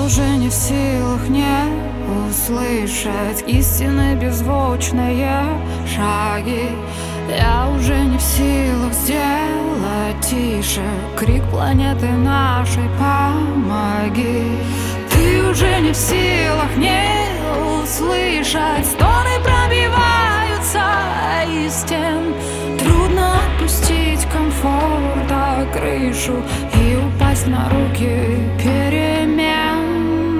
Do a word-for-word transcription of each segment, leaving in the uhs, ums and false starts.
уже не в силах не услышать истины беззвучные шаги. Я уже не в силах сделать тише крик планеты нашей «Помоги». Ты уже не в силах не услышать стоны пробиваются из стен. Трудно отпустить комфорта крышу и упасть на руки перемен.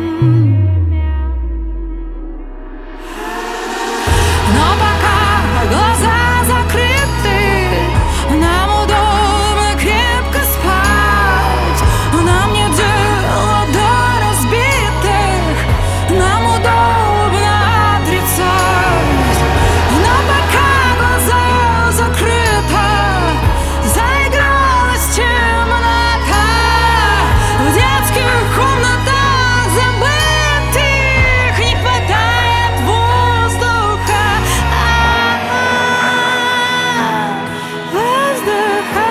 Но пока глаза закрыты, нам удобно крепко спать. Нам нет дела до разбитых, нам удобно отрицать. Но пока глаза закрыты, заигралась темнота в детских комнатах забытых. Не хватает воздуха, воздуха.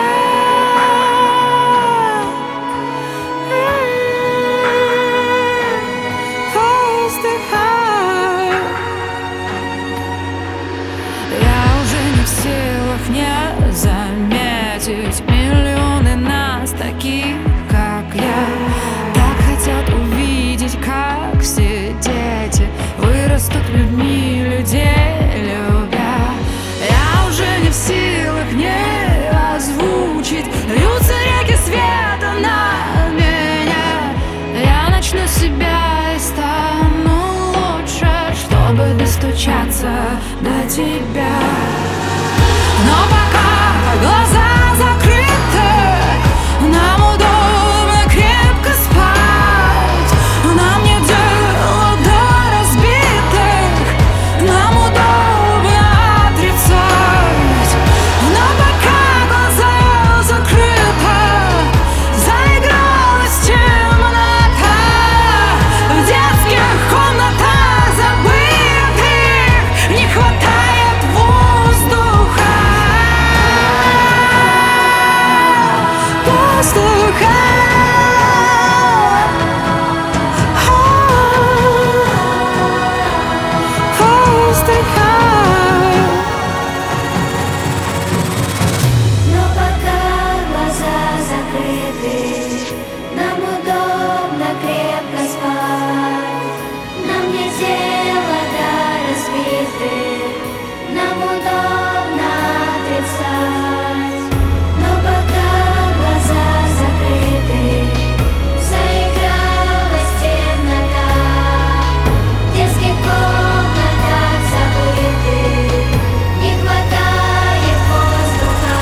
Я уже не в силах не заметить миллионы нас таких, как я. Так хотят увидеть, как все дети вырастут людьми, людей любя. Я уже не в силах не озвучить, льются реки света на меня. Я начну себя и стану лучше, чтобы достучаться до тебя. Но пока глаза закрыты, нам удобно крепко спать. Нам нет дела до разбитых, нам удобно отрицать. Но пока глаза закрыты, заигралась темнота в детских комнатах забытых. Не хватает воздуха, воздуха. Но пока глаза закрыты, нам удобно крепко спать. Нам нет дела до разбитых, нам удобно отрицать. Но пока глаза закрыты, заигралась темнота в детских комнатах забытых. Не хватает воздуха.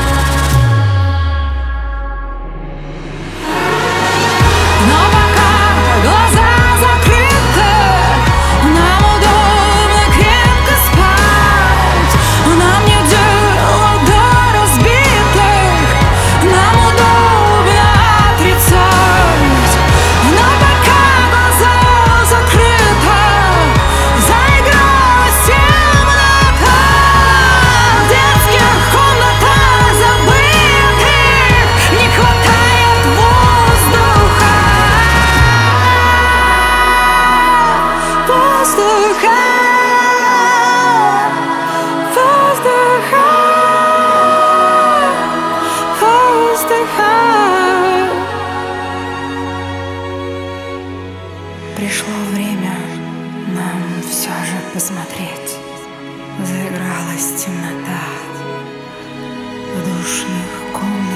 Но пока глаза закрыты, нам удобно крепко спать. Нам нет дела до разбитых, нам удобно отрицать. Но пока глаза закрыты, заигралась темнота в детских комнатах забытых. Не хватает воздуха, воздуха, воздуха, воздуха. Пришло время нам все же посмотреть. Заигралась темнота в душных комнатах.